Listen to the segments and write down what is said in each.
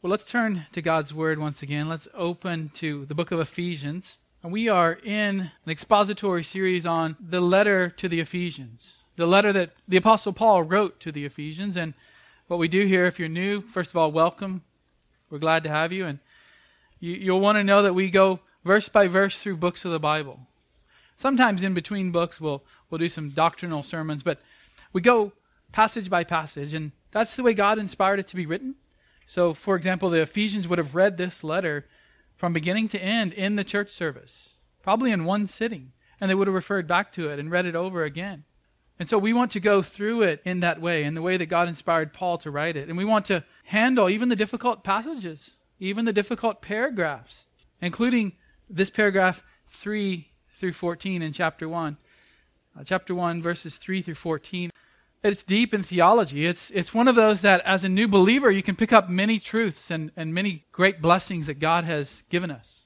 Well, let's turn to God's Word once again. Let's open to the book of Ephesians. And we are in an expository series on the letter to the Ephesians, the letter that the Apostle Paul wrote to the Ephesians. And what we do here, if you're new, first of all, welcome. We're glad to have you. And you'll want to know that we go verse by verse through books of the Bible. Sometimes in between books, we'll do some doctrinal sermons, but we go passage by passage. And that's the way God inspired it to be written. So, for example, the Ephesians would have read this letter from beginning to end in the church service, probably in one sitting, and they would have referred back to it and read it over again. And so we want to go through it in that way, in the way that God inspired Paul to write it. And we want to handle even the difficult passages, even the difficult paragraphs, including this paragraph 3 through 14 in chapter 1. Chapter 1, verses 3 through 14. It's deep in theology. It's one of those that as a new believer, you can pick up many truths and many great blessings that God has given us.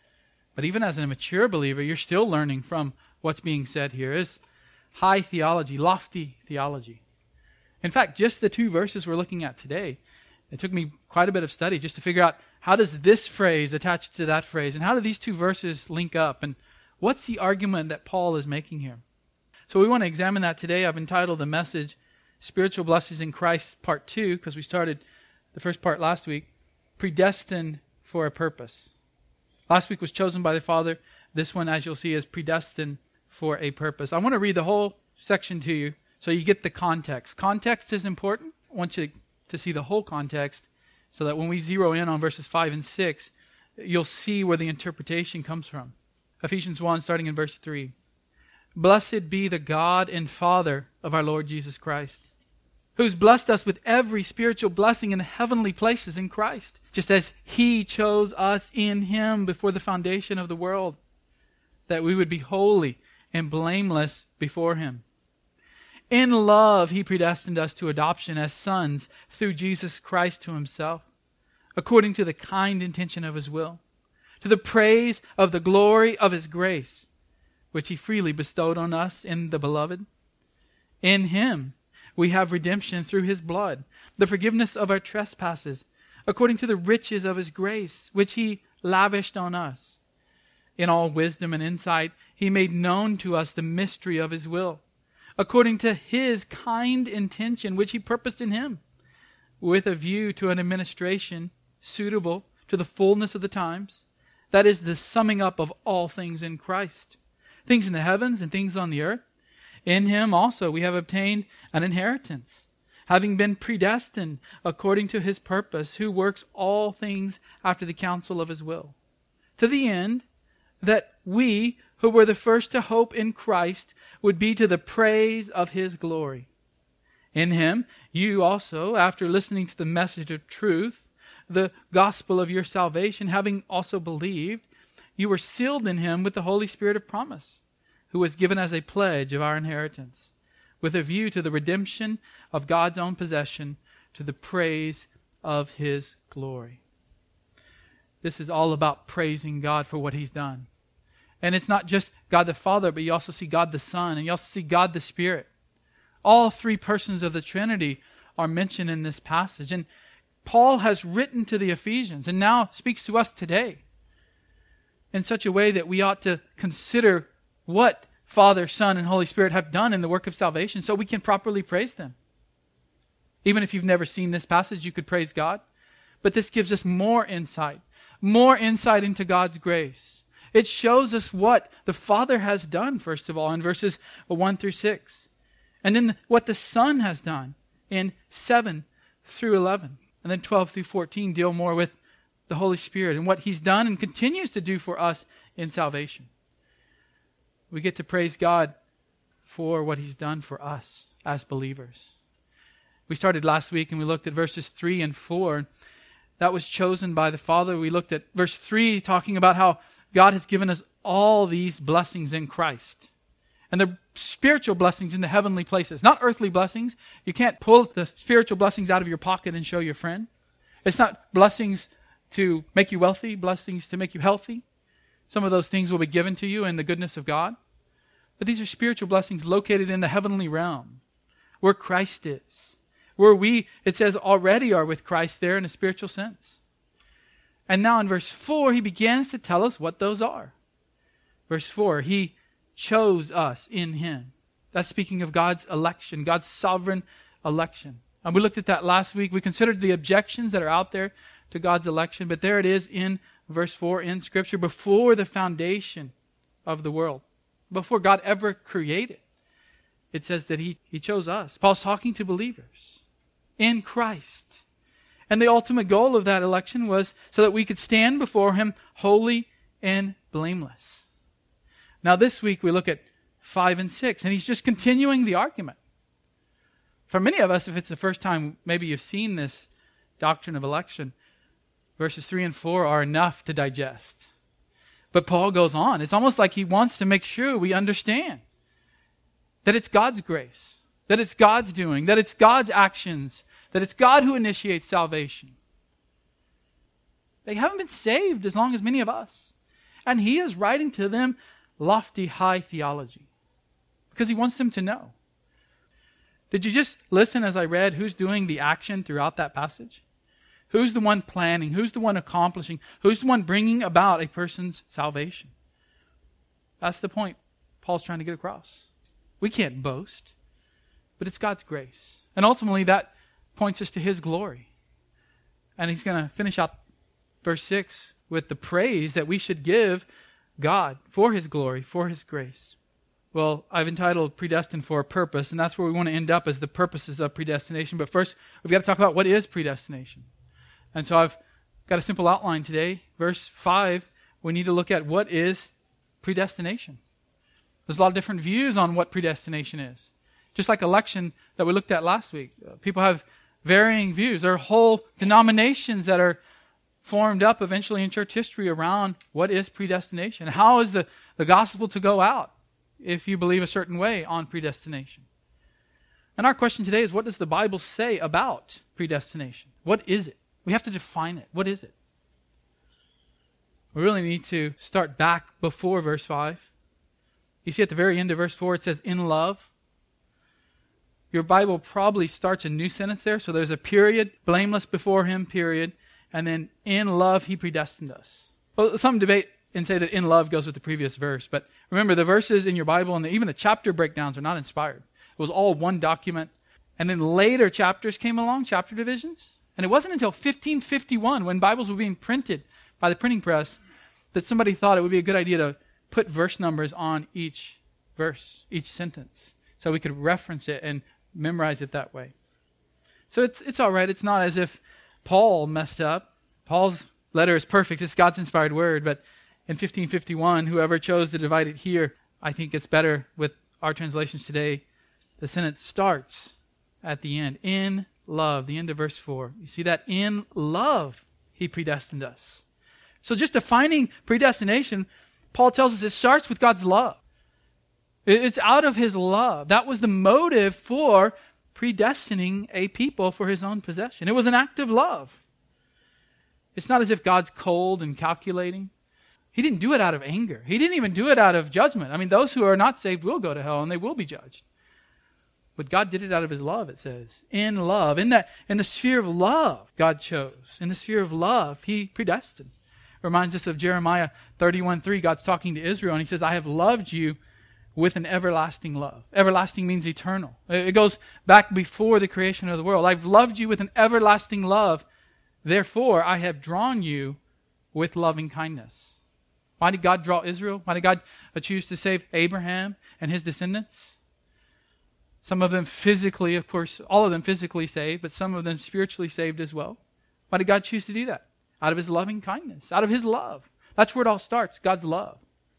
But even as a mature believer, you're still learning from what's being said here. It's high theology, lofty theology. In fact, just the two verses we're looking at today, it took me quite a bit of study just to figure out how does this phrase attach to that phrase, and how do these two verses link up, and what's the argument that Paul is making here? So we want to examine that today. I've entitled the message, Spiritual Blessings in Christ, Part 2, because we started the first part last week, Predestined for a Purpose. Last week was chosen by the Father. This one, as you'll see, is predestined for a purpose. I want to read the whole section to you so you get the context. Context is important. I want you to see the whole context so that when we zero in on verses 5 and 6, you'll see where the interpretation comes from. Ephesians 1, starting in verse 3. Blessed be the God and Father of our Lord Jesus Christ, who's blessed us with every spiritual blessing in the heavenly places in Christ, just as He chose us in Him before the foundation of the world, that we would be holy and blameless before Him. In love, He predestined us to adoption as sons through Jesus Christ to Himself, according to the kind intention of His will, to the praise of the glory of His grace, which He freely bestowed on us in the Beloved. In Him we have redemption through His blood, the forgiveness of our trespasses, according to the riches of His grace, which He lavished on us. In all wisdom and insight, He made known to us the mystery of His will, according to His kind intention, which He purposed in Him, with a view to an administration suitable to the fullness of the times, that is, the summing up of all things in Christ, things in the heavens and things on the earth. In Him also we have obtained an inheritance, having been predestined according to His purpose, who works all things after the counsel of His will, to the end that we, who were the first to hope in Christ, would be to the praise of His glory. In Him you also, after listening to the message of truth, the gospel of your salvation, having also believed, you were sealed in Him with the Holy Spirit of promise, who was given as a pledge of our inheritance, with a view to the redemption of God's own possession, to the praise of His glory. This is all about praising God for what He's done. And it's not just God the Father, but you also see God the Son, and you also see God the Spirit. All three persons of the Trinity are mentioned in this passage. And Paul has written to the Ephesians, and now speaks to us today in such a way that we ought to consider what Father, Son, and Holy Spirit have done in the work of salvation so we can properly praise them. Even if you've never seen this passage, you could praise God. But this gives us more insight into God's grace. It shows us what the Father has done, first of all, in verses 1 through 6. And then what the Son has done in 7 through 11. And then 12 through 14 deal more with the Holy Spirit and what He's done and continues to do for us in salvation. We get to praise God for what He's done for us as believers. We started last week and we looked at verses 3 and 4. That was chosen by the Father. We looked at verse 3 talking about how God has given us all these blessings in Christ. And the spiritual blessings in the heavenly places, not earthly blessings. You can't pull the spiritual blessings out of your pocket and show your friend. It's not blessings to make you wealthy, blessings to make you healthy. Some of those things will be given to you in the goodness of God. But these are spiritual blessings located in the heavenly realm, where Christ is, where we, it says, already are with Christ there in a spiritual sense. And now in verse 4, he begins to tell us what those are. Verse 4, he chose us in him. That's speaking of God's election, God's sovereign election. And we looked at that last week. We considered the objections that are out there to God's election. But there it is in verse 4 in Scripture, before the foundation of the world, before God ever created. It says that he chose us. Paul's talking to believers in Christ. And the ultimate goal of that election was so that we could stand before him holy and blameless. Now this week we look at 5 and 6, and he's just continuing the argument. For many of us, if it's the first time maybe you've seen this doctrine of election, verses 3 and 4 are enough to digest. But Paul goes on. It's almost like he wants to make sure we understand that it's God's grace, that it's God's doing, that it's God's actions, that it's God who initiates salvation. They haven't been saved as long as many of us. And he is writing to them lofty, high theology because he wants them to know. Did you just listen as I read who's doing the action throughout that passage? Who's the one planning? Who's the one accomplishing? Who's the one bringing about a person's salvation? That's the point Paul's trying to get across. We can't boast, but it's God's grace. And ultimately that points us to his glory. And he's going to finish out verse 6 with the praise that we should give God for his glory, for his grace. Well, I've entitled Predestined for a Purpose, and that's where we want to end up, as the purposes of predestination. But first, we've got to talk about what is predestination. And so I've got a simple outline today. Verse 5, we need to look at what is predestination. There's a lot of different views on what predestination is. Just like election that we looked at last week. People have varying views. There are whole denominations that are formed up eventually in church history around what is predestination. How is the gospel to go out if you believe a certain way on predestination? And our question today is, what does the Bible say about predestination? What is it? We have to define it. What is it? We really need to start back before verse 5. You see at the very end of verse 4 it says, in love. Your Bible probably starts a new sentence there. So there's a period, blameless before him, period. And then in love he predestined us. Well, some debate and say that in love goes with the previous verse. But remember, the verses in your Bible and even the chapter breakdowns are not inspired. It was all one document. And then later chapters came along, chapter divisions. And it wasn't until 1551, when Bibles were being printed by the printing press, that somebody thought it would be a good idea to put verse numbers on each verse, each sentence, so we could reference it and memorize it that way. So it's all right. It's not as if Paul messed up. Paul's letter is perfect. It's God's inspired word. But in 1551, whoever chose to divide it here, I think it's better with our translations today. The sentence starts at the end. In love, the end of verse 4. You see that? In love, he predestined us. So just defining predestination, Paul tells us it starts with God's love. It's out of his love. That was the motive for predestining a people for his own possession. It was an act of love. It's not as if God's cold and calculating. He didn't do it out of anger. He didn't even do it out of judgment. I mean, those who are not saved will go to hell and they will be judged. But God did it out of his love, it says. In love. In the sphere of love, God chose. In the sphere of love, he predestined. It reminds us of Jeremiah 31:3. God's talking to Israel and he says, I have loved you with an everlasting love. Everlasting means eternal. It goes back before the creation of the world. I've loved you with an everlasting love. Therefore, I have drawn you with loving kindness. Why did God draw Israel? Why did God choose to save Abraham and his descendants? Some of them physically, of course, all of them physically saved, but some of them spiritually saved as well. Why did God choose to do that? Out of his loving kindness, out of his love. That's where it all starts, God's love.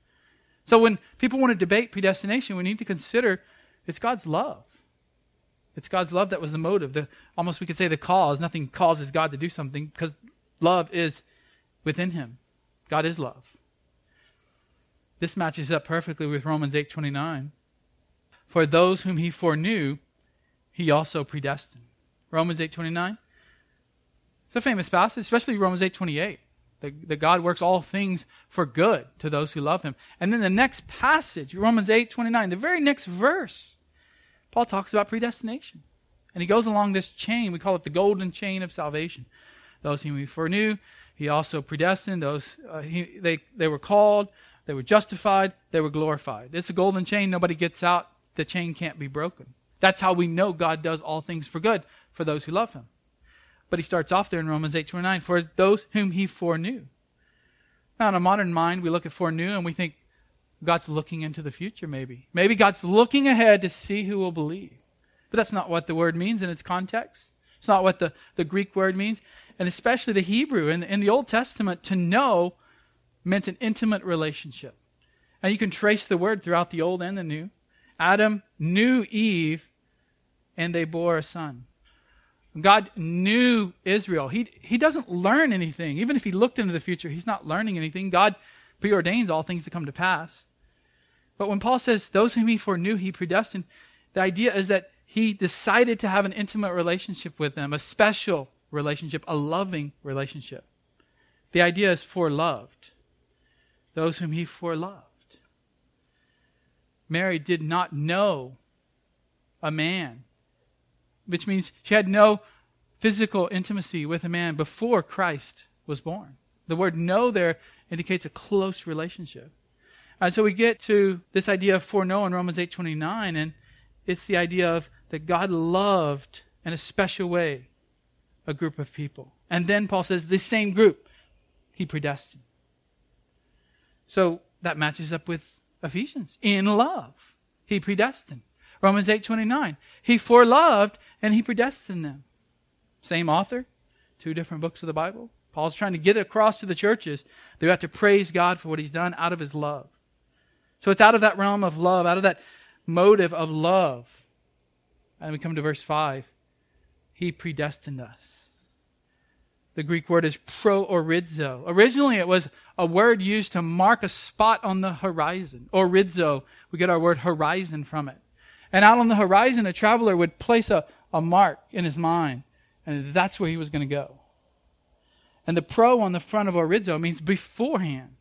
So when people want to debate predestination, we need to consider it's God's love. It's God's love that was the motive. Almost we could say the cause. Nothing causes God to do something because love is within him. God is love. This matches up perfectly with Romans 8:29. For those whom he foreknew, he also predestined. Romans 8:29. It's a famous passage, especially Romans 8:28. That God works all things for good to those who love him. And then the next passage, Romans 8:29, the very next verse, Paul talks about predestination. And he goes along this chain. We call it the golden chain of salvation. Those whom he foreknew, he also predestined. Those they were called, they were justified, they were glorified. It's a golden chain. Nobody gets out. The chain can't be broken. That's how we know God does all things for good for those who love him. But he starts off there in Romans 8:29, for those whom he foreknew. Now, in a modern mind, we look at foreknew and we think God's looking into the future, maybe. Maybe God's looking ahead to see who will believe. But that's not what the word means in its context. It's not what the Greek word means. And especially the Hebrew. In the Old Testament, to know meant an intimate relationship. And you can trace the word throughout the Old and the New. Adam knew Eve, and they bore a son. God knew Israel. He doesn't learn anything. Even if he looked into the future, he's not learning anything. God preordains all things to come to pass. But when Paul says, those whom he foreknew, he predestined, the idea is that he decided to have an intimate relationship with them, a special relationship, a loving relationship. The idea is foreloved. Those whom he foreloved. Mary did not know a man, which means she had no physical intimacy with a man before Christ was born. The word know there indicates a close relationship. And so we get to this idea of foreknow in Romans 8:29, and it's the idea of that God loved in a special way a group of people. And then Paul says this same group he predestined. So that matches up with Ephesians. In love, he predestined. Romans 8:29, he foreloved and he predestined them. Same author, 2 different books of the Bible. Paul's trying to get across to the churches. They have to praise God for what he's done out of his love. So it's out of that realm of love, out of that motive of love. And we come to verse 5. He predestined us. The Greek word is proorizo. Originally it was a word used to mark a spot on the horizon. Orizo, we get our word horizon from it. And out on the horizon, a traveler would place a mark in his mind. And that's where he was going to go. And the pro on the front of orizo means beforehand.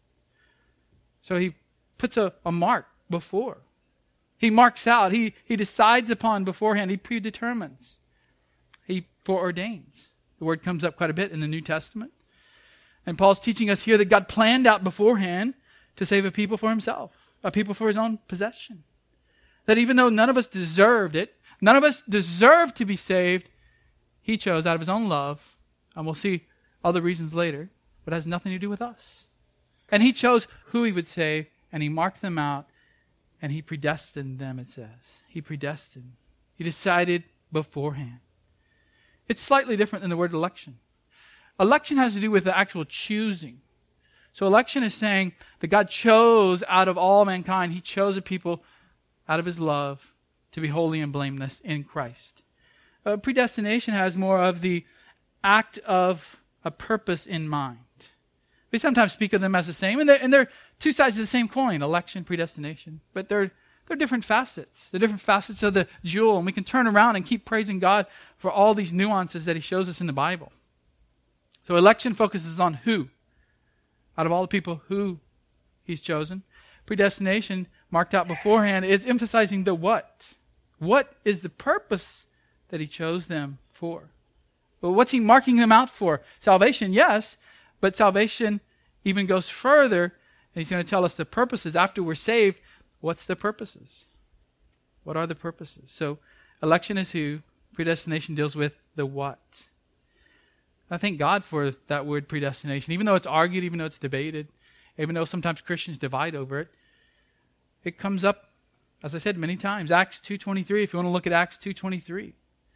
So he puts a mark before. He marks out. He decides upon beforehand. He predetermines. He foreordains. The word comes up quite a bit in the New Testament. And Paul's teaching us here that God planned out beforehand to save a people for himself, a people for his own possession. That even though none of us deserved it, none of us deserved to be saved, he chose out of his own love, and we'll see other reasons later, but it has nothing to do with us. And he chose who he would save, and he marked them out, and he predestined them, it says. He predestined. He decided beforehand. It's slightly different than the word election. Election has to do with the actual choosing. So election is saying that God chose out of all mankind, he chose a people out of his love to be holy and blameless in Christ. Predestination has more of the act of a purpose in mind. We sometimes speak of them as the same, and they're two sides of the same coin, election, predestination. But they're different facets. They're different facets of the jewel, and we can turn around and keep praising God for all these nuances that he shows us in the Bible. So election focuses on who. Out of all the people who he's chosen. Predestination, marked out beforehand, is emphasizing the what. What is the purpose that he chose them for? Well, what's he marking them out for? Salvation, yes, but salvation even goes further, and he's going to tell us the purposes. After we're saved, what's the purposes? What are the purposes? So election is who, predestination deals with the what. I thank God for that word predestination. Even though it's argued, even though it's debated, even though sometimes Christians divide over it, it comes up, as I said many times, Acts 2:23, if you want to look at Acts 2:23.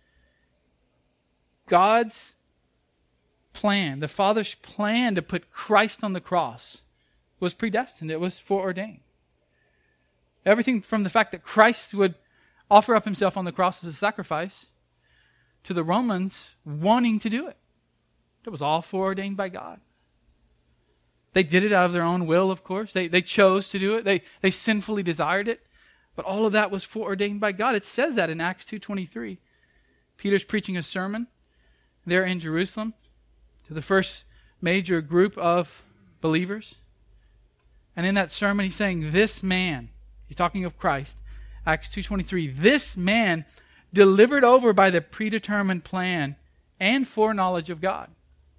God's plan, the Father's plan to put Christ on the cross was predestined. It was foreordained. Everything from the fact that Christ would offer up himself on the cross as a sacrifice to the Romans wanting to do it. It was all foreordained by God. They did it out of their own will, of course. They chose to do it. They sinfully desired it. But all of that was foreordained by God. It says that in Acts 2:23. Peter's preaching a sermon there in Jerusalem to the first major group of believers. And in that sermon, he's saying, this man, he's talking of Christ, Acts 2:23, this man delivered over by the predetermined plan and foreknowledge of God.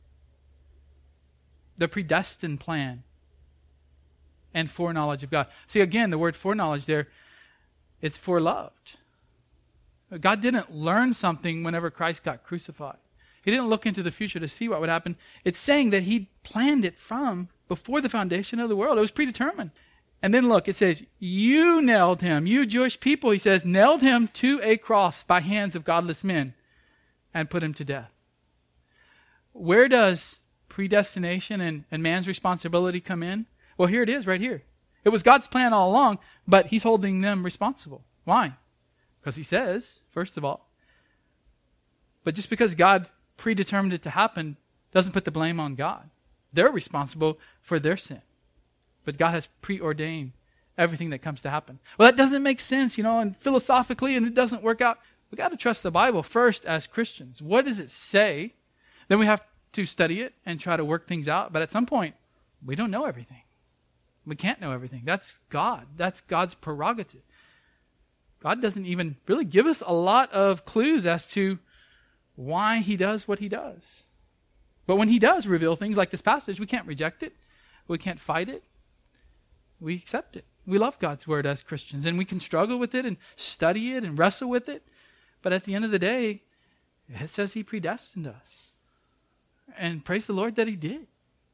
The predestined plan and foreknowledge of God. See, again, the word foreknowledge there, it's foreloved. God didn't learn something whenever Christ got crucified. He didn't look into the future to see what would happen. It's saying that he planned it from before the foundation of the world. It was predetermined. And then look, it says, you nailed him, you Jewish people, he says, nailed him to a cross by hands of godless men and put him to death. Where does predestination and man's responsibility come in? Well, here it is right here. It was God's plan all along, but he's holding them responsible. Why? Because he says, first of all, but just because God predetermined it to happen doesn't put the blame on God. They're responsible for their sin. But God has preordained everything that comes to happen. Well, that doesn't make sense, and philosophically, and it doesn't work out. We got to trust the Bible first as Christians. What does it say? Then we have to study it and try to work things out. But at some point, we don't know everything. We can't know everything. That's God. That's God's prerogative. God doesn't even really give us a lot of clues as to why he does what he does. But when he does reveal things like this passage, we can't reject it. We can't fight it. We accept it. We love God's word as Christians, and we can struggle with it and study it and wrestle with it. But at the end of the day, it says he predestined us. And praise the Lord that he did.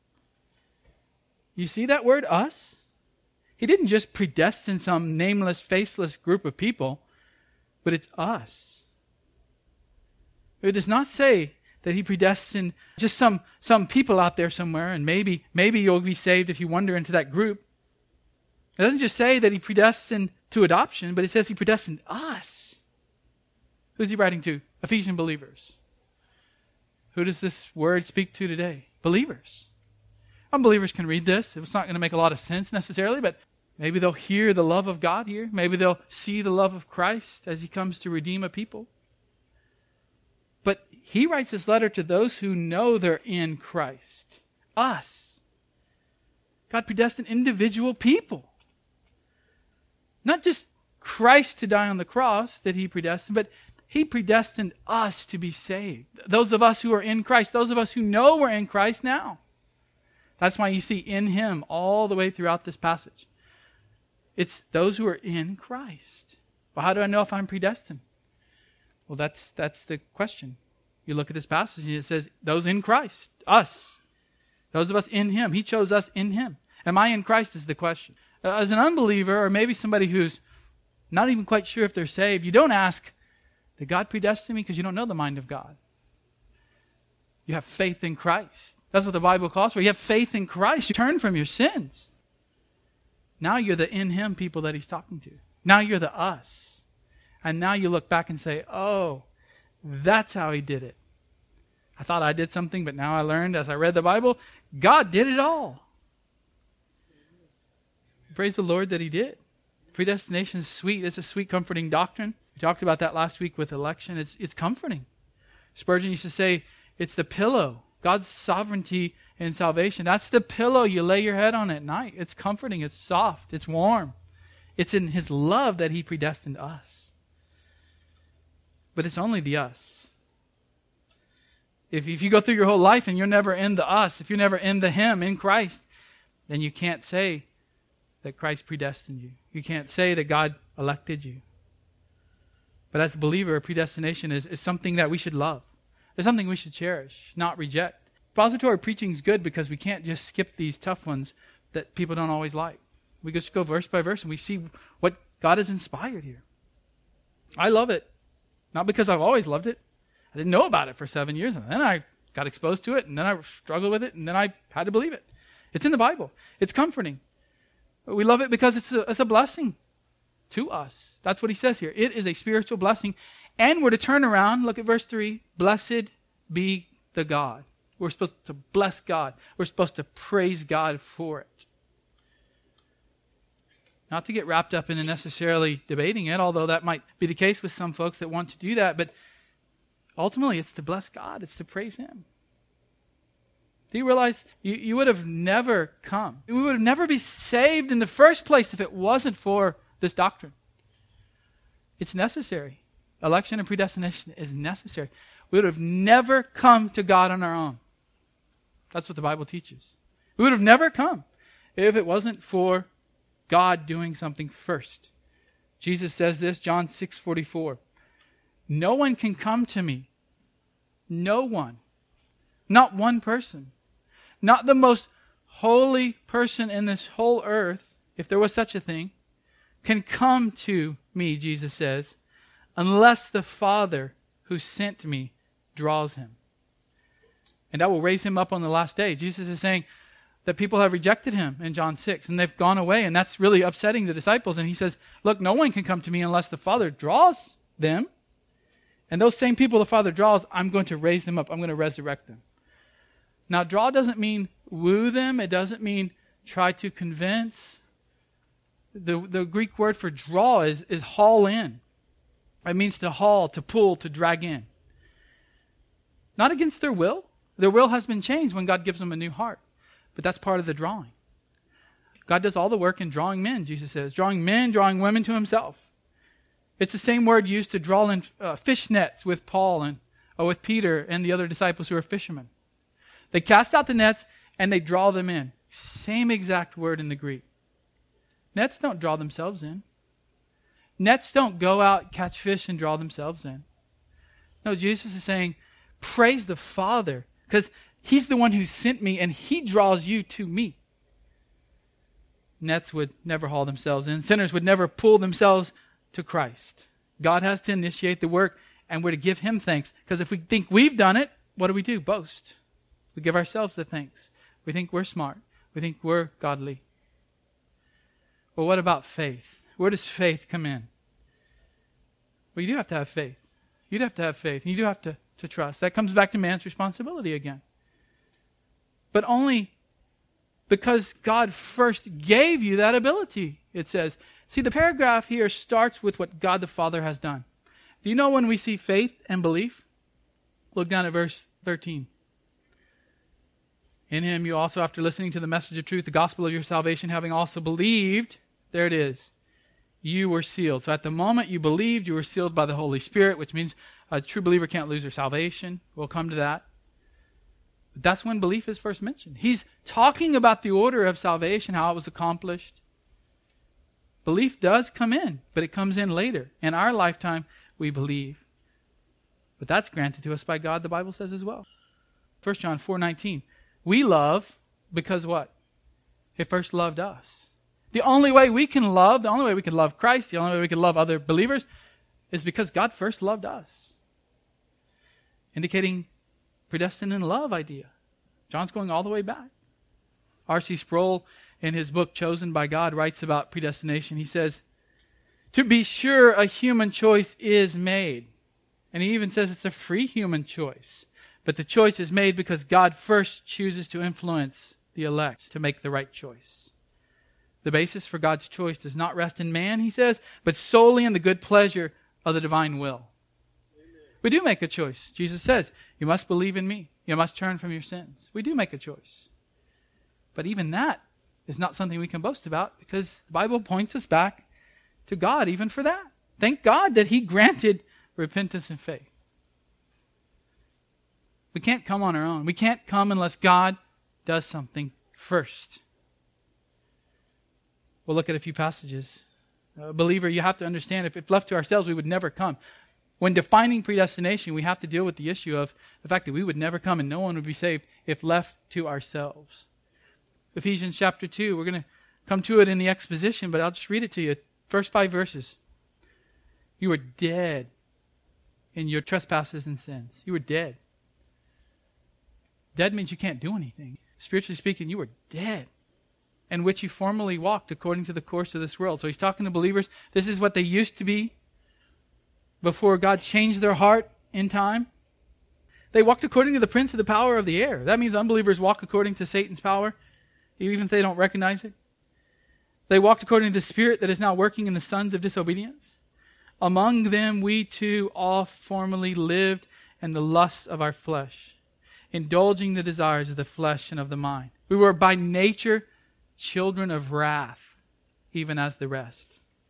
You see that word, us? He didn't just predestine some nameless, faceless group of people, but it's us. It does not say that he predestined just some people out there somewhere, and maybe you'll be saved if you wander into that group. It doesn't just say that he predestined to adoption, but it says he predestined us. Who's he writing to? Ephesian believers. Who does this word speak to today? Believers. Unbelievers can read this. It's not going to make a lot of sense necessarily, but maybe they'll hear the love of God here. Maybe they'll see the love of Christ as he comes to redeem a people. But he writes this letter to those who know they're in Christ. Us. God predestined individual people. Not just Christ to die on the cross that he predestined, but he predestined us to be saved. Those of us who are in Christ, those of us who know we're in Christ now. That's why you see in him all the way throughout this passage. It's those who are in Christ. Well, how do I know if I'm predestined? Well, that's the question. You look at this passage and it says, those in Christ, us. Those of us in him. He chose us in him. Am I in Christ is the question. As an unbeliever, or maybe somebody who's not even quite sure if they're saved, you don't ask, did God predestine me? Because you don't know the mind of God. You have faith in Christ. That's what the Bible calls for. You have faith in Christ. You turn from your sins. Now you're the in him people that he's talking to. Now you're the us. And now you look back and say, oh, that's how he did it. I thought I did something, but now I learned as I read the Bible, God did it all. Praise the Lord that he did. Predestination is sweet. It's a sweet, comforting doctrine. We talked about that last week with election. It's comforting. Spurgeon used to say, it's the pillow. God's sovereignty and salvation. That's the pillow you lay your head on at night. It's comforting. It's soft. It's warm. It's in his love that he predestined us. But it's only the us. If you go through your whole life and you're never in the us, if you're never in the him, in Christ, then you can't say that Christ predestined you. You can't say that God elected you. But as a believer, predestination is something that we should love. It's something we should cherish, not reject. Expository preaching is good because we can't just skip these tough ones that people don't always like. We just go verse by verse and we see what God has inspired here. I love it. Not because I've always loved it. I didn't know about it for 7 years, and then I got exposed to it, and then I struggled with it, and then I had to believe it. It's in the Bible. It's comforting. We love it because it's a blessing to us. That's what he says here. It is a spiritual blessing. And we're to turn around. Look at verse 3. Blessed be the God. We're supposed to bless God. We're supposed to praise God for it. Not to get wrapped up in necessarily debating it, although that might be the case with some folks that want to do that. But ultimately, it's to bless God. It's to praise him. Do you realize you would have never come? We would have never be saved in the first place if it wasn't for this doctrine. It's necessary. Election and predestination is necessary. We would have never come to God on our own. That's what the Bible teaches. We would have never come if it wasn't for God doing something first. Jesus says this, John 6:44. No one can come to me. No one. Not one person. Not the most holy person in this whole earth, if there was such a thing, can come to me, Jesus says, unless the Father who sent me draws him. And I will raise him up on the last day. Jesus is saying that people have rejected him in John 6, and they've gone away, and that's really upsetting the disciples. And he says, look, no one can come to me unless the Father draws them. And those same people the Father draws, I'm going to raise them up. I'm going to resurrect them. Now, draw doesn't mean woo them. It doesn't mean try to convince. The Greek word for draw is haul in. It means to haul, to pull, to drag in. Not against their will. Their will has been changed when God gives them a new heart. But that's part of the drawing. God does all the work in drawing men, Jesus says. Drawing men, drawing women to himself. It's the same word used to draw in fish nets with Paul and with Peter and the other disciples who are fishermen. They cast out the nets and they draw them in. Same exact word in the Greek. Nets don't draw themselves in. Nets don't go out, catch fish, and draw themselves in. No, Jesus is saying, praise the Father, because he's the one who sent me and he draws you to me. Nets would never haul themselves in. Sinners would never pull themselves to Christ. God has to initiate the work, and we're to give him thanks. Because if we think we've done it, what do? Boast. We give ourselves the thanks. We think we're smart. We think we're godly. Well, what about faith? Where does faith come in? Well, you do have to have faith. You'd have to have faith. And you do have to trust. That comes back to man's responsibility again. But only because God first gave you that ability, it says. See, the paragraph here starts with what God the Father has done. Do you know when we see faith and belief? Look down at verse 13. In him you also, after listening to the message of truth, the gospel of your salvation, having also believed, there it is, you were sealed. So at the moment you believed, you were sealed by the Holy Spirit, which means a true believer can't lose their salvation. We'll come to that. But that's when belief is first mentioned. He's talking about the order of salvation, how it was accomplished. Belief does come in, but it comes in later. In our lifetime, we believe. But that's granted to us by God, the Bible says as well. 1 John 4:19. We love because what? He first loved us. The only way we can love, the only way we can love Christ, the only way we can love other believers is because God first loved us. Indicating predestined in love idea. John's going all the way back. R.C. Sproul, in his book Chosen by God, writes about predestination. He says, to be sure, a human choice is made. And he even says it's a free human choice. But the choice is made because God first chooses to influence the elect to make the right choice. The basis for God's choice does not rest in man, he says, but solely in the good pleasure of the divine will. Amen. We do make a choice. Jesus says, you must believe in me. You must turn from your sins. We do make a choice. But even that is not something we can boast about because the Bible points us back to God even for that. Thank God that he granted repentance and faith. We can't come on our own. We can't come unless God does something first. We'll look at a few passages. Believer, you have to understand, if left to ourselves, we would never come. When defining predestination, we have to deal with the issue of the fact that we would never come and no one would be saved if left to ourselves. Ephesians chapter 2, we're going to come to it in the exposition, but I'll just read it to you. First 5 verses. You were dead in your trespasses and sins. You were dead. Dead means you can't do anything. Spiritually speaking, you were dead, in which you formerly walked according to the course of this world. So he's talking to believers. This is what they used to be before God changed their heart in time. They walked according to the prince of the power of the air. That means unbelievers walk according to Satan's power, even if they don't recognize it. They walked according to the spirit that is now working in the sons of disobedience. Among them we too all formerly lived in the lusts of our flesh, indulging the desires of the flesh and of the mind. We were by nature children of wrath, even as the rest.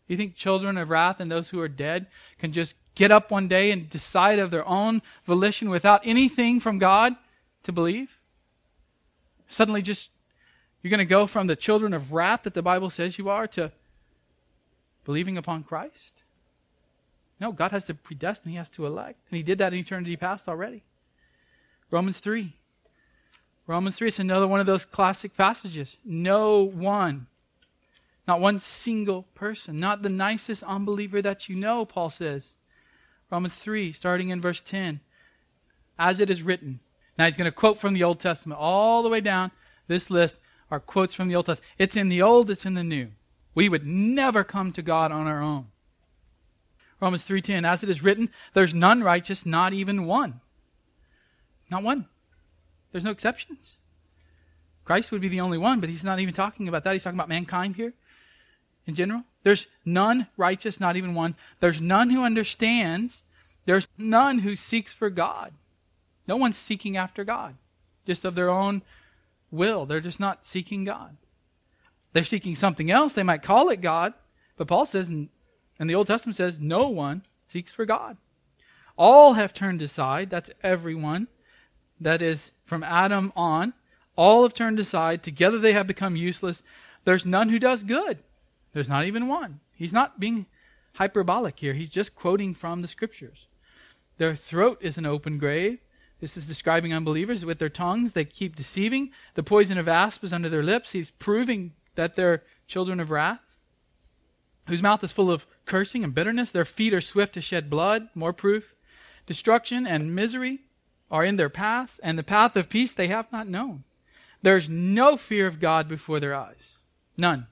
You think children of wrath and those who are dead can just get up one day and decide of their own volition without anything from God to believe? Suddenly just, you're going to go from the children of wrath that the Bible says you are to believing upon Christ? No, God has to predestine. He has to elect. And He did that in eternity past already. Romans 3. Romans 3 is another one of those classic passages. No one, not one single person, not the nicest unbeliever that you know, Paul says. Romans 3, starting in verse 10. As it is written. Now he's going to quote from the Old Testament all the way down this list are quotes from the Old Testament. It's in the Old, it's in the New. We would never come to God on our own. Romans 3:10, as it is written, there's none righteous, not even one. Not one. There's no exceptions. Christ would be the only one, but he's not even talking about that. He's talking about mankind here in general. There's none righteous, not even one. There's none who understands. There's none who seeks for God. No one's seeking after God, just of their own will. They're just not seeking God. They're seeking something else. They might call it God, but Paul says, and the Old Testament says, no one seeks for God. All have turned aside. That's everyone. That is from Adam on. All have turned aside. Together they have become useless. There's none who does good. There's not even one. He's not being hyperbolic here. He's just quoting from the Scriptures. Their throat is an open grave. This is describing unbelievers. With their tongues they keep deceiving. The poison of asp is under their lips. He's proving that they're children of wrath, whose mouth is full of cursing and bitterness. Their feet are swift to shed blood. More proof. Destruction and misery are in their paths, and the path of peace they have not known. There's no fear of God before their eyes. None.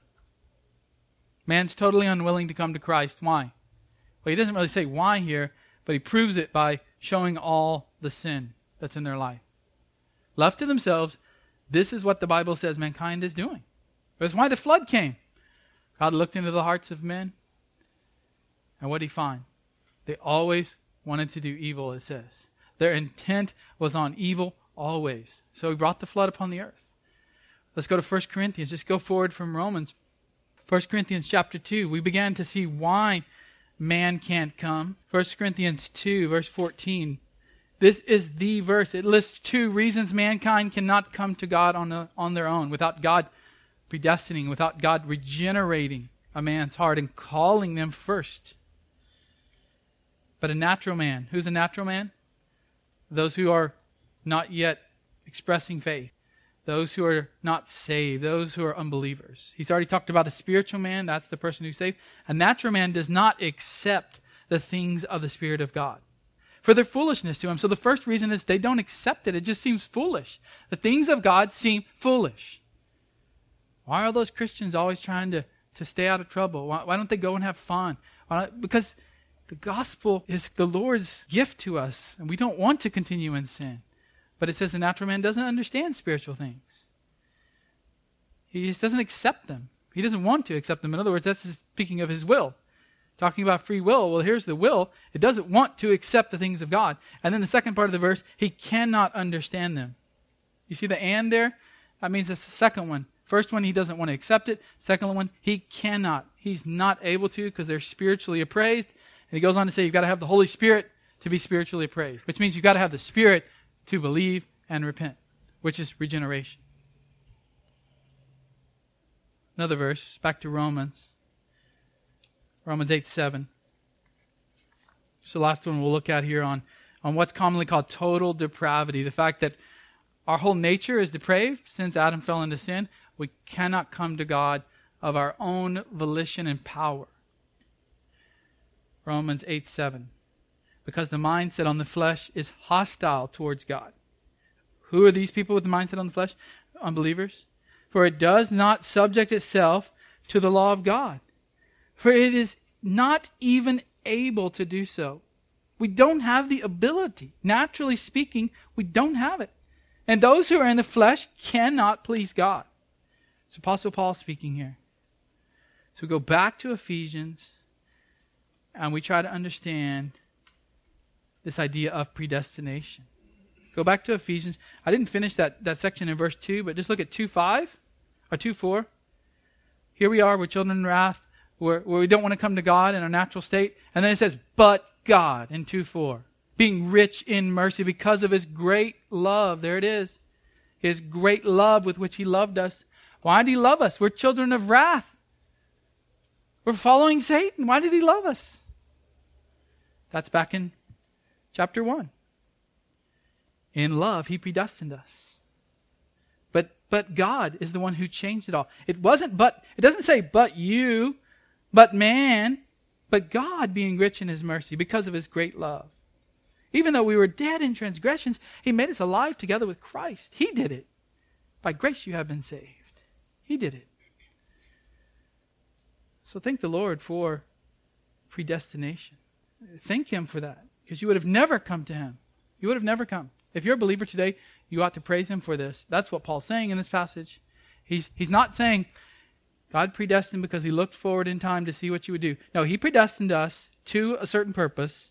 Man's totally unwilling to come to Christ. Why? Well, he doesn't really say why here, but he proves it by showing all the sin that's in their life. Left to themselves, this is what the Bible says mankind is doing. That's why the flood came. God looked into the hearts of men, and what did He find? They always wanted to do evil, it says. Their intent was on evil always. So He brought the flood upon the earth. Let's go to 1 Corinthians. Just go forward from Romans. 1 Corinthians chapter 2. We began to see why man can't come. 1 Corinthians 2, verse 14. This is the verse. It lists 2 reasons mankind cannot come to God on their own, without God predestining, without God regenerating a man's heart and calling them first. But a natural man. Who's a natural man? Those who are not yet expressing faith. Those who are not saved. Those who are unbelievers. He's already talked about a spiritual man. That's the person who's saved. A natural man does not accept the things of the Spirit of God, for their foolishness to him. So the first reason is they don't accept it. It just seems foolish. The things of God seem foolish. Why are those Christians always trying to stay out of trouble? Why don't they go and have fun? Because the gospel is the Lord's gift to us, and we don't want to continue in sin. But it says the natural man doesn't understand spiritual things. He just doesn't accept them. He doesn't want to accept them. In other words, that's speaking of his will. Talking about free will, well, here's the will. It doesn't want to accept the things of God. And then the second part of the verse, he cannot understand them. You see the and there? That means it's the second one. First one, he doesn't want to accept it. Second one, he cannot. He's not able to because they're spiritually appraised. And he goes on to say you've got to have the Holy Spirit to be spiritually appraised, which means you've got to have the Spirit to believe and repent, which is regeneration. Another verse, back to Romans. Romans 8:7. It's the last one we'll look at here on what's commonly called total depravity. The fact that our whole nature is depraved since Adam fell into sin. We cannot come to God of our own volition and power. Romans 8:7. Because the mindset on the flesh is hostile towards God. Who are these people with the mindset on the flesh? Unbelievers. For it does not subject itself to the law of God. For it is not even able to do so. We don't have the ability. Naturally speaking, we don't have it. And those who are in the flesh cannot please God. It's Apostle Paul speaking here. So go back to Ephesians and we try to understand this idea of predestination. Go back to Ephesians. I didn't finish that section in verse 2, but just look at 2:5 or 2:4. Here we are, we're children of wrath. where we don't want to come to God in our natural state. And then it says, but God in 2:4, being rich in mercy because of his great love. There it is. His great love with which he loved us. Why did he love us? We're children of wrath. We're following Satan. Why did he love us? That's back in chapter 1. In love, he predestined us. But God is the one who changed it all. It doesn't say but you, but man, but God being rich in his mercy because of his great love. Even though we were dead in transgressions, he made us alive together with Christ. He did it. By grace you have been saved. He did it. So thank the Lord for predestination. Thank him for that, because you would have never come to him. You would have never come. If you're a believer today, you ought to praise him for this. That's what Paul's saying in this passage. He's not saying God predestined because he looked forward in time to see what you would do. No, he predestined us to a certain purpose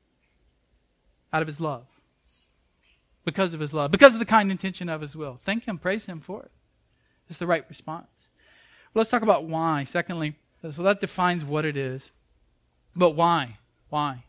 out of his love. Because of his love. Because of the kind intention of his will. Thank him, praise him for it. It's the right response. Well, let's talk about why, secondly. So that defines what it is. But why? Why?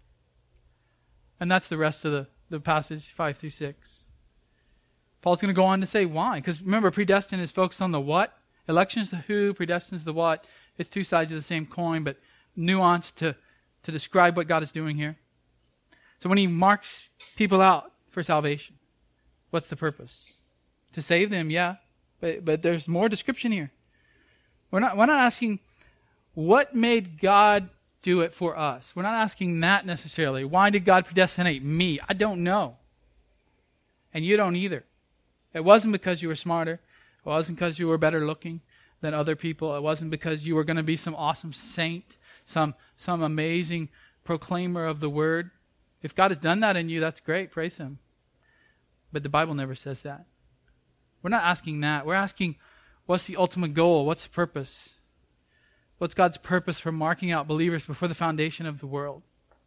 And that's the rest of the passage, 5-6. Paul's going to go on to say why. Because remember, predestined is focused on the what. Election is the who, predestined is the what. It's two sides of the same coin, but nuanced to describe what God is doing here. So when he marks people out for salvation, what's the purpose? To save them, yeah. But there's more description here. We're not asking what made God do it for us. We're not asking that necessarily. Why did God predestinate me? I don't know. And you don't either. It wasn't because you were smarter. It wasn't because you were better looking than other people. It wasn't because you were going to be some awesome saint, some amazing proclaimer of the word. If God has done that in you, that's great. Praise him. But the Bible never says that. We're not asking that. We're asking, what's the ultimate goal? What's the purpose? What's God's purpose for marking out believers before the foundation of the world?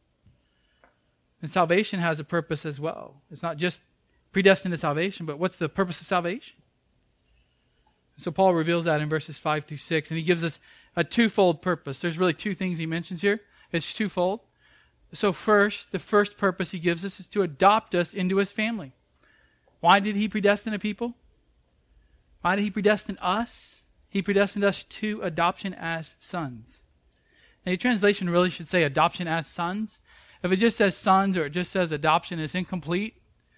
And salvation has a purpose as well. It's not just predestined to salvation, but what's the purpose of salvation? So Paul reveals that in verses 5-6, and he gives us a twofold purpose. There's really two things he mentions here. It's twofold. So first, the first purpose he gives us is to adopt us into his family. Why did he predestine a people? Why did he predestine us? He predestined us to adoption as sons. Now, your translation really should say adoption as sons. If it just says sons or it just says adoption, it's incomplete.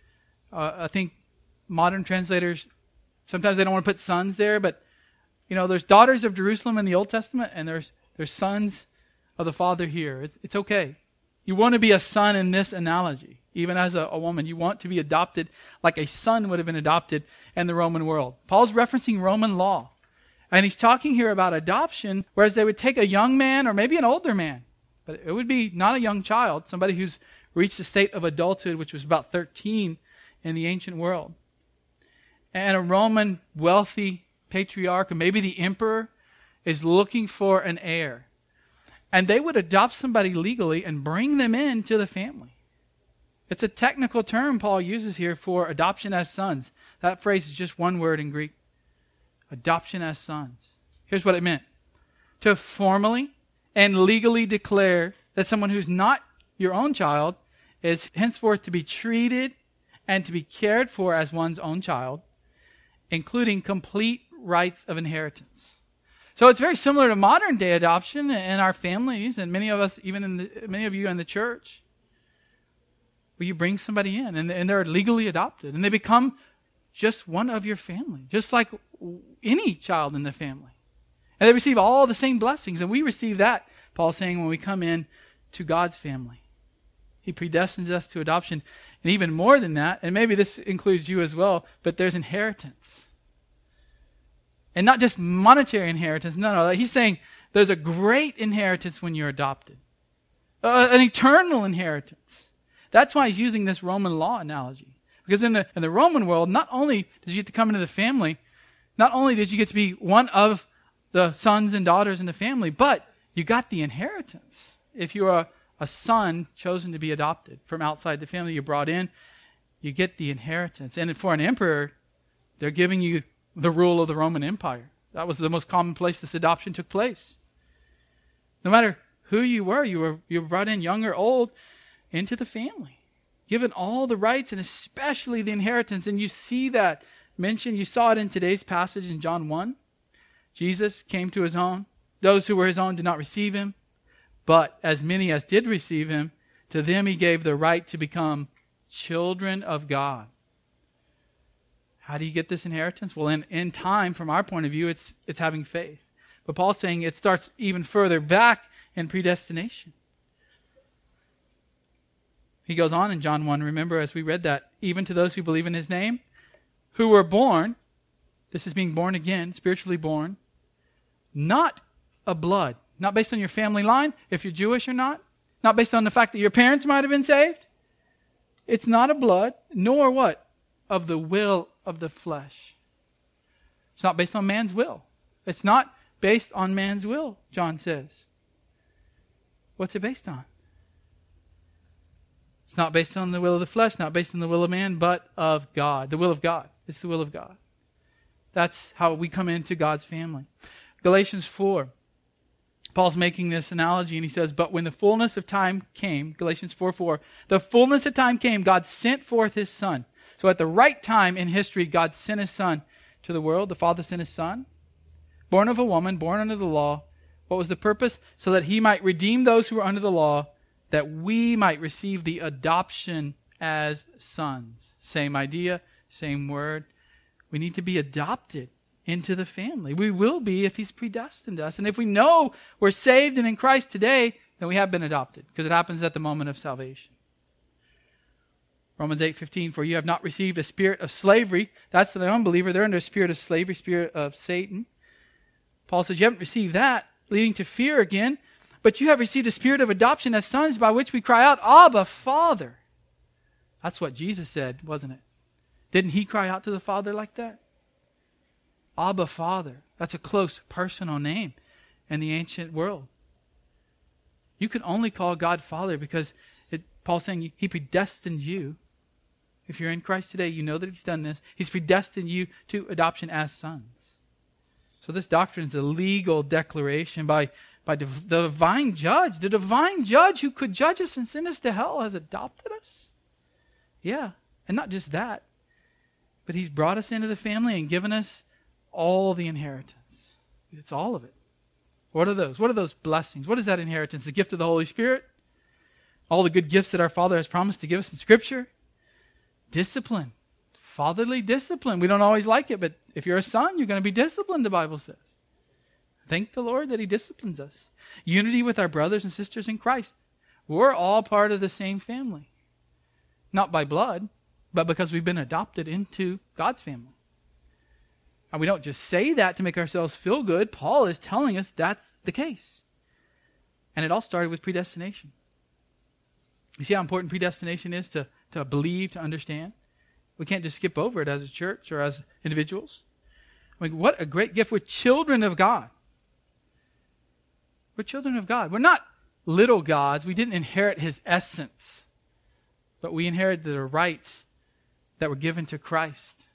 I think modern translators, sometimes they don't want to put sons there, but there's daughters of Jerusalem in the Old Testament, and there's sons of the Father here. It's okay. You want to be a son in this analogy. Even as a woman, you want to be adopted like a son would have been adopted in the Roman world. Paul's referencing Roman law. And he's talking here about adoption, whereas they would take a young man or maybe an older man. But it would be not a young child, somebody who's reached the state of adulthood, which was about 13 in the ancient world. And a Roman wealthy patriarch, or maybe the emperor, is looking for an heir. And they would adopt somebody legally and bring them into the family. It's a technical term Paul uses here for adoption as sons. That phrase is just one word in Greek. Adoption as sons. Here's what it meant. To formally and legally declare that someone who's not your own child is henceforth to be treated and to be cared for as one's own child, including complete rights of inheritance. So it's very similar to modern day adoption in our families, and many of us, many of you in the church, where you bring somebody in and they're legally adopted and they become just one of your family, just like any child in the family. And they receive all the same blessings, and we receive that, Paul's saying, when we come in to God's family. He predestines us to adoption. And even more than that, and maybe this includes you as well, but there's inheritance. And not just monetary inheritance. No. He's saying there's a great inheritance when you're adopted. An eternal inheritance. That's why he's using this Roman law analogy. Because in the Roman world, not only did you get to come into the family, not only did you get to be one of the sons and daughters in the family, but you got the inheritance. If you are a son chosen to be adopted from outside the family, you're brought in, you get the inheritance. And for an emperor, they're giving you the rule of the Roman Empire. That was the most common place this adoption took place. No matter who you were brought in young or old into the family, given all the rights and especially the inheritance. And you see that mentioned. You saw it in today's passage in John 1. Jesus came to his own. Those who were his own did not receive him. But as many as did receive him, to them he gave the right to become children of God. How do you get this inheritance? Well, in time, from our point of view, it's having faith. But Paul's saying it starts even further back in predestination. He goes on in John 1, remember as we read that, even to those who believe in his name, who were born, this is being born again, spiritually born, not of blood, not based on your family line, if you're Jewish or not based on the fact that your parents might have been saved. It's not of blood, nor what? Of the will of the flesh. It's not based on man's will. It's not based on man's will, John says. What's it based on? It's not based on the will of the flesh, not based on the will of man, but of God. The will of God. It's the will of God. That's how we come into God's family. Galatians 4. Paul's making this analogy and he says, but when the fullness of time came, Galatians 4:4, the fullness of time came, God sent forth his Son. So at the right time in history, God sent his Son to the world. The Father sent his Son, born of a woman, born under the law. What was the purpose? So that he might redeem those who were under the law, that we might receive the adoption as sons. Same idea, same word. We need to be adopted into the family. We will be if he's predestined us. And if we know we're saved and in Christ today, then we have been adopted, because it happens at the moment of salvation. Romans 8:15, for you have not received a spirit of slavery. That's the unbeliever. They're under a spirit of slavery, spirit of Satan. Paul says you haven't received that, leading to fear again, but you have received a spirit of adoption as sons, by which we cry out, Abba, Father. That's what Jesus said, wasn't it? Didn't he cry out to the Father like that? Abba, Father. That's a close personal name in the ancient world. You can only call God Father because Paul's saying he predestined you. If you're in Christ today, you know that he's done this. He's predestined you to adoption as sons. So this doctrine is a legal declaration by the divine judge. The divine judge who could judge us and send us to hell has adopted us. Yeah, and not just that, but he's brought us into the family and given us all the inheritance. It's all of it. What are those? What are those blessings? What is that inheritance? The gift of the Holy Spirit? All the good gifts that our Father has promised to give us in Scripture? Discipline. Fatherly discipline. We don't always like it, but if you're a son, you're going to be disciplined, the Bible says. Thank the Lord that he disciplines us. Unity with our brothers and sisters in Christ. We're all part of the same family. Not by blood, but because we've been adopted into God's family. And we don't just say that to make ourselves feel good. Paul is telling us that's the case. And it all started with predestination. You see how important predestination is to believe, to understand? We can't just skip over it as a church or as individuals. I mean, what a great gift. We're children of God. We're children of God. We're not little gods. We didn't inherit his essence. But we inherited the rights that were given to Christ.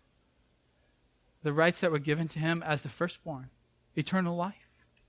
The rights that were given to him as the firstborn. Eternal life.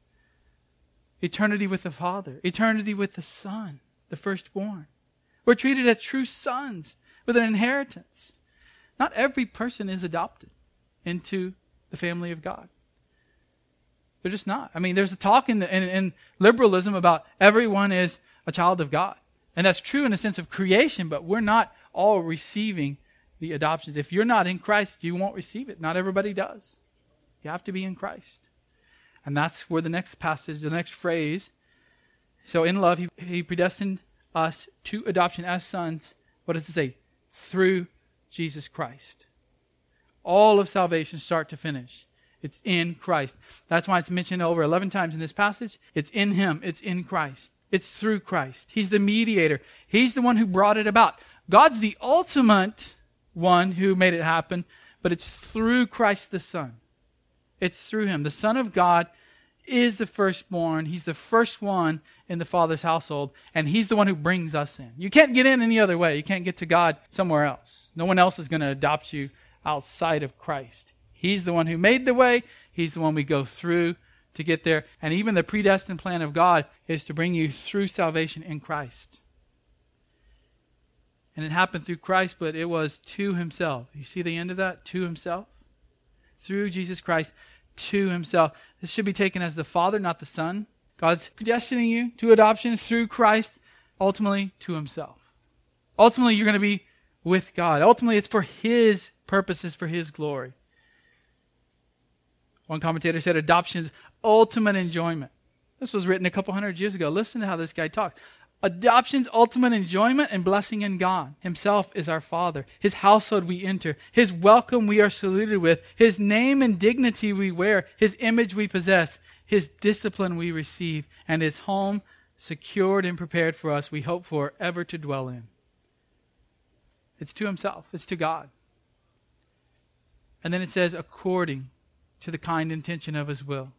Eternity with the Father. Eternity with the Son, the firstborn. We're treated as true sons with an inheritance. Not every person is adopted into the family of God. They're just not. I mean, there's a talk in liberalism about everyone is a child of God. And that's true in the sense of creation, but we're not all receiving the adoptions. If you're not in Christ, you won't receive it. Not everybody does. You have to be in Christ. And that's where the next passage, the next phrase. So in love, he predestined us to adoption as sons. What does it say? Through Jesus Christ. All of salvation, start to finish. It's in Christ. That's why it's mentioned over 11 times in this passage. It's in him. It's in Christ. It's through Christ. He's the mediator. He's the one who brought it about. God's the ultimate one who made it happen, but it's through Christ the Son. It's through him. The Son of God is the firstborn. He's the first one in the Father's household, and he's the one who brings us in. You can't get in any other way. You can't get to God somewhere else. No one else is going to adopt you outside of Christ. He's the one who made the way. He's the one we go through to get there. And even the predestined plan of God is to bring you through salvation in Christ. And it happened through Christ, but it was to himself. You see the end of that? To himself. Through Jesus Christ, to himself. This should be taken as the Father, not the Son. God's predestining you to adoption through Christ, ultimately to himself. Ultimately, you're going to be with God. Ultimately, it's for his purposes, for his glory. One commentator said adoption's ultimate enjoyment. This was written a couple hundred years ago. Listen to how this guy talks. Adoption's ultimate enjoyment and blessing in God. Himself is our Father. His household we enter. His welcome we are saluted with. His name and dignity we wear. His image we possess. His discipline we receive. And his home secured and prepared for us we hope for ever to dwell in. It's to himself. It's to God. And then it says, according to the kind intention of his will.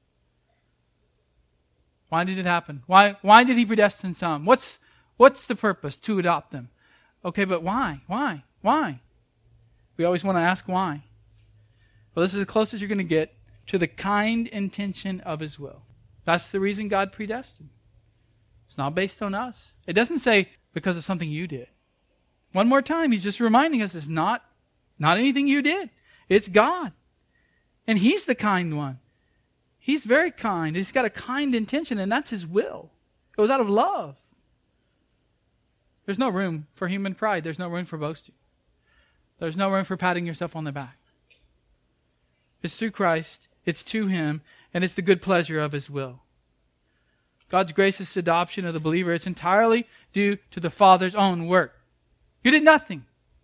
Why did it happen? Why did he predestine some? What's the purpose? To adopt them. Okay, but why? Why? We always want to ask why. Well, this is the closest you're going to get to the kind intention of his will. That's the reason God predestined. It's not based on us. It doesn't say because of something you did. One more time, he's just reminding us it's not anything you did. It's God. And he's the kind one. He's very kind. He's got a kind intention, and that's his will. It was out of love. There's no room for human pride. There's no room for boasting. There's no room for patting yourself on the back. It's through Christ. It's to him, and it's the good pleasure of his will. God's gracious adoption of the believer, it's entirely due to the Father's own work. You did nothing.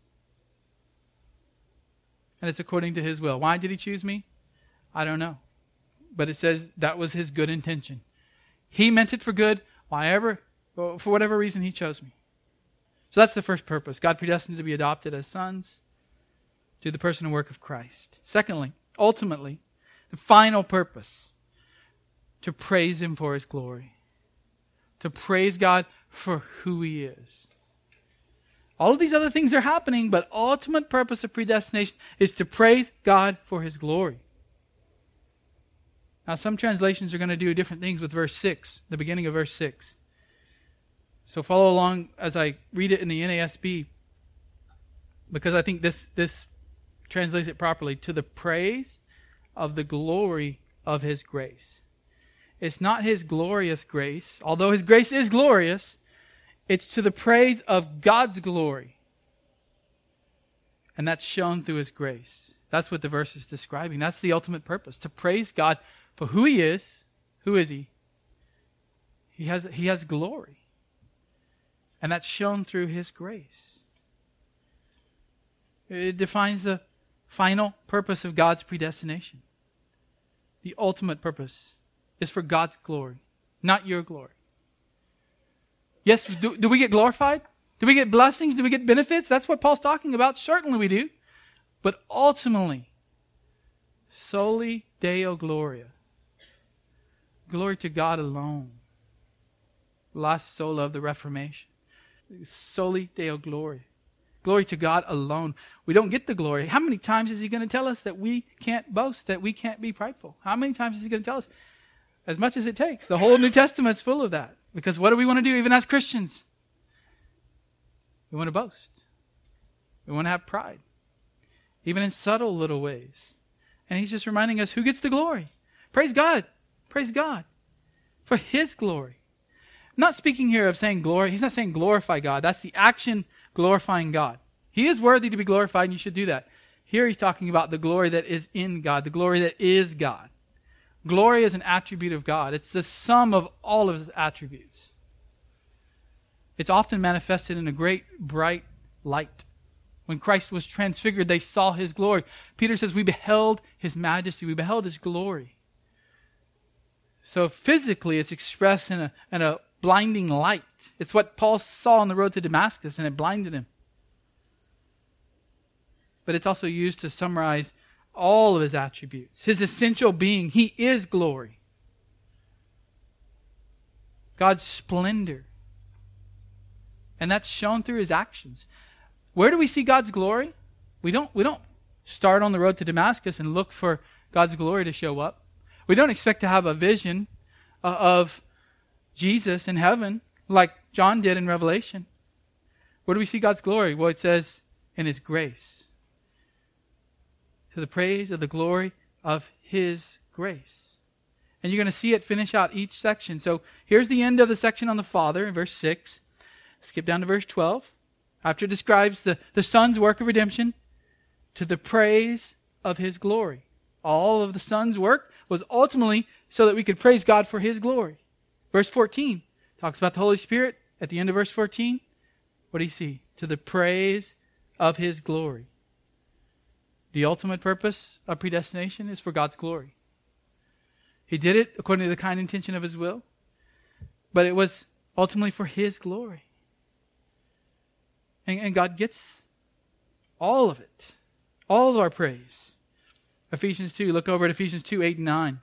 And it's according to his will. Why did he choose me? I don't know. But it says that was his good intention. He meant it for good, for whatever reason he chose me. So that's the first purpose. God predestined to be adopted as sons through the person and work of Christ. Secondly, ultimately, the final purpose, to praise him for his glory. To praise God for who he is. All of these other things are happening, but ultimate purpose of predestination is to praise God for his glory. Now, some translations are going to do different things with verse 6, the beginning of verse 6. So follow along as I read it in the NASB, because I think this translates it properly. To the praise of the glory of his grace. It's not his glorious grace, although his grace is glorious. It's to the praise of God's glory. And that's shown through his grace. That's what the verse is describing. That's the ultimate purpose, to praise God for who he is. Who is he? He has glory. And that's shown through his grace. It defines the final purpose of God's predestination. The ultimate purpose is for God's glory, not your glory. Yes, do we get glorified? Do we get blessings? Do we get benefits? That's what Paul's talking about. Certainly we do. But ultimately, soli Deo Gloria. Glory to God alone. Last sola of the Reformation. Soli Deo Gloria. Glory to God alone. We don't get the glory. How many times is he going to tell us that we can't boast, that we can't be prideful? How many times is he going to tell us? As much as it takes. The whole New Testament's full of that. Because what do we want to do even as Christians? We want to boast. We want to have pride. Even in subtle little ways. And he's just reminding us who gets the glory. Praise God. Praise God. For his glory. I'm not speaking here of saying glory. He's not saying glorify God. That's the action glorifying God. He is worthy to be glorified and you should do that. Here he's talking about the glory that is in God. The glory that is God. Glory is an attribute of God. It's the sum of all of his attributes. It's often manifested in a great bright light. When Christ was transfigured, they saw his glory. Peter says, we beheld his majesty. We beheld his glory. So physically, it's expressed in a blinding light. It's what Paul saw on the road to Damascus, and it blinded him. But it's also used to summarize all of his attributes. His essential being. He is glory. God's splendor. And that's shown through his actions. Where do we see God's glory? We don't start on the road to Damascus and look for God's glory to show up. We don't expect to have a vision of Jesus in heaven like John did in Revelation. Where do we see God's glory? Well, it says in His grace. To the praise of the glory of His grace. And you're going to see it finish out each section. So here's the end of the section on the Father in verse 6. Skip down to verse 12. After it describes the Son's work of redemption, to the praise of His glory. All of the Son's work was ultimately so that we could praise God for His glory. Verse 14 talks about the Holy Spirit. At the end of verse 14, what do you see? To the praise of His glory. The ultimate purpose of predestination is for God's glory. He did it according to the kind intention of His will, but it was ultimately for His glory. And God gets all of it, all of our praise. Ephesians 2, look over at Ephesians 2, 8 and 9.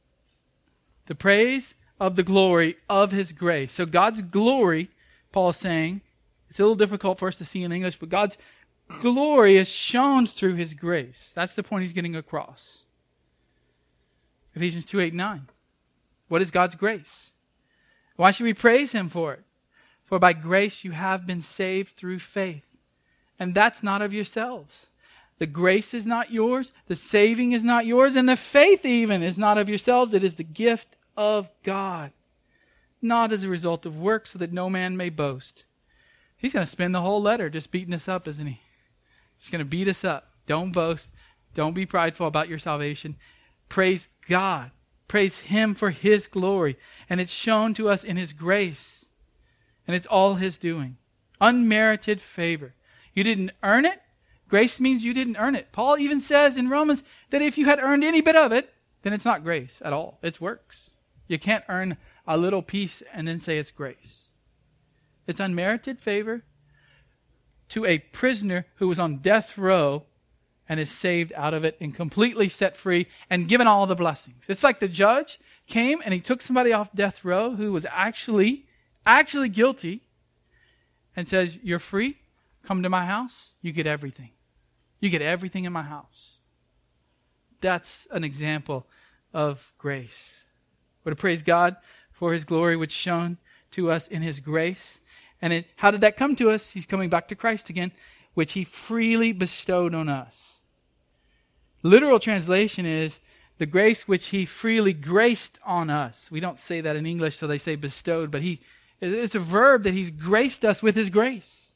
The praise of the glory of His grace. So God's glory, Paul is saying, it's a little difficult for us to see in English, but God's glory is shown through His grace. That's the point he's getting across. Ephesians 2, 8, 9. What is God's grace? Why should we praise Him for it? For by grace you have been saved through faith. And that's not of yourselves. The grace is not yours. The saving is not yours. And the faith even is not of yourselves. It is the gift of God. Not as a result of works, so that no man may boast. He's going to spend the whole letter just beating us up, isn't he? He's going to beat us up. Don't boast. Don't be prideful about your salvation. Praise God. Praise Him for His glory. And it's shown to us in His grace. And it's all His doing. Unmerited favor. You didn't earn it. Grace means you didn't earn it. Paul even says in Romans that if you had earned any bit of it, then it's not grace at all. It's works. You can't earn a little piece and then say it's grace. It's unmerited favor to a prisoner who was on death row and is saved out of it and completely set free and given all the blessings. It's like the judge came and he took somebody off death row who was actually guilty and says, you're free. Come to my house. You get everything. You get everything in my house. That's an example of grace. We're to praise God for His glory, which is shown to us in His grace. And how did that come to us? He's coming back to Christ again, which He freely bestowed on us. Literal translation is the grace which He freely graced on us. We don't say that in English, so they say bestowed, but it's a verb that He's graced us with His grace.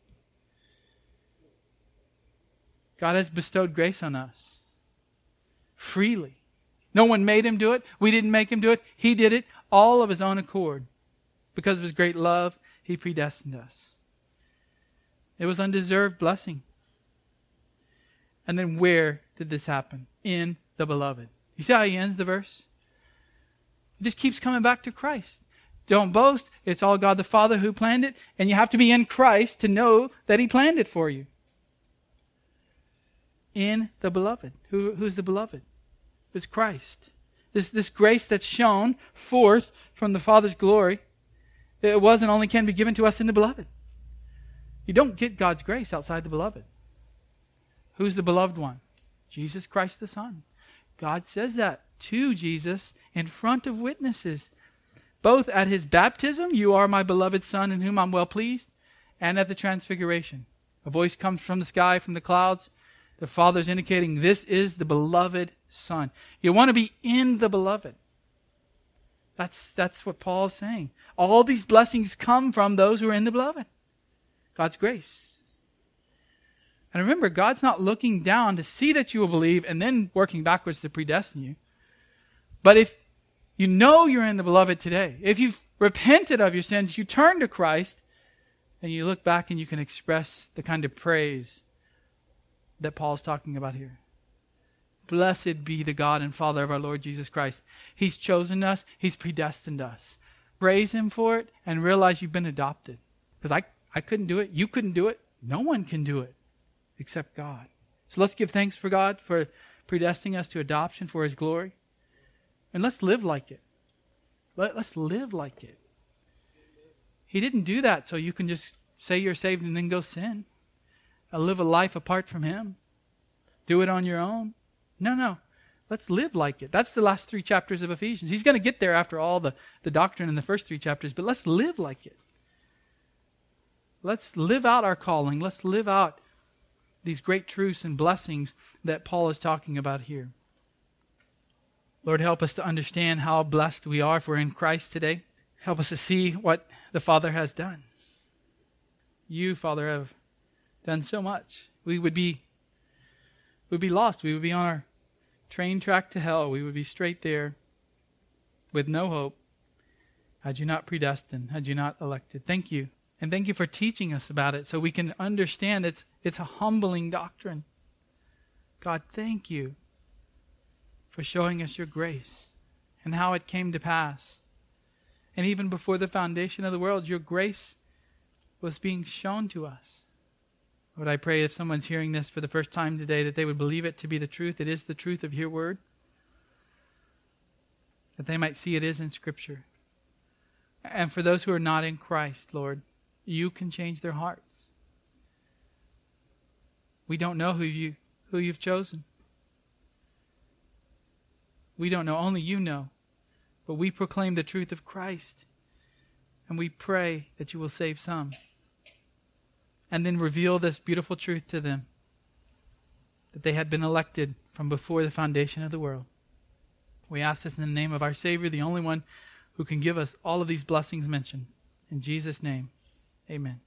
God has bestowed grace on us freely. No one made Him do it. We didn't make Him do it. He did it all of His own accord. Because of His great love, He predestined us. It was undeserved blessing. And then where did this happen? In the Beloved. You see how he ends the verse? It just keeps coming back to Christ. Don't boast. It's all God the Father who planned it. And you have to be in Christ to know that He planned it for you. In the Beloved. Who's the Beloved? It's Christ. This grace that's shown forth from the Father's glory, it was and only can be given to us in the Beloved. You don't get God's grace outside the Beloved. Who's the beloved one? Jesus Christ the Son. God says that to Jesus in front of witnesses. Both at His baptism, you are my beloved Son in whom I'm well pleased, and at the transfiguration. A voice comes from the sky, from the clouds. The Father's indicating this is the beloved Son. You want to be in the Beloved. That's what Paul's saying. All these blessings come from those who are in the Beloved. God's grace. And remember, God's not looking down to see that you will believe and then working backwards to predestine you. But if you know you're in the Beloved today, if you've repented of your sins, you turn to Christ, and you look back and you can express the kind of praise that Paul's talking about here. Blessed be the God and Father of our Lord Jesus Christ. He's chosen us. He's predestined us. Praise Him for it and realize you've been adopted. Because I couldn't do it. You couldn't do it. No one can do it except God. So let's give thanks for God for predestining us to adoption for His glory. And let's live like it. Let's live like it. He didn't do that so you can just say you're saved and then go sin. Live a life apart from Him. Do it on your own. No. Let's live like it. That's the last 3 chapters of Ephesians. He's going to get there after all the doctrine in the first 3 chapters, but let's live like it. Let's live out our calling. Let's live out these great truths and blessings that Paul is talking about here. Lord, help us to understand how blessed we are if we're in Christ today. Help us to see what the Father has done. You, Father, have done so much. We would be lost. We would be on our train track to hell. We would be straight there with no hope had you not predestined, had you not elected. Thank you. And thank you for teaching us about it so we can understand it's a humbling doctrine. God, thank you for showing us your grace and how it came to pass. And even before the foundation of the world, your grace was being shown to us. Lord, I pray if someone's hearing this for the first time today that they would believe it to be the truth. It is the truth of your word. That they might see it is in Scripture. And for those who are not in Christ, Lord, you can change their hearts. We don't know who you've chosen. We don't know. Only you know. But we proclaim the truth of Christ. And we pray that you will save some. And then reveal this beautiful truth to them. That they had been elected from before the foundation of the world. We ask this in the name of our Savior, the only one who can give us all of these blessings mentioned. In Jesus' name, amen.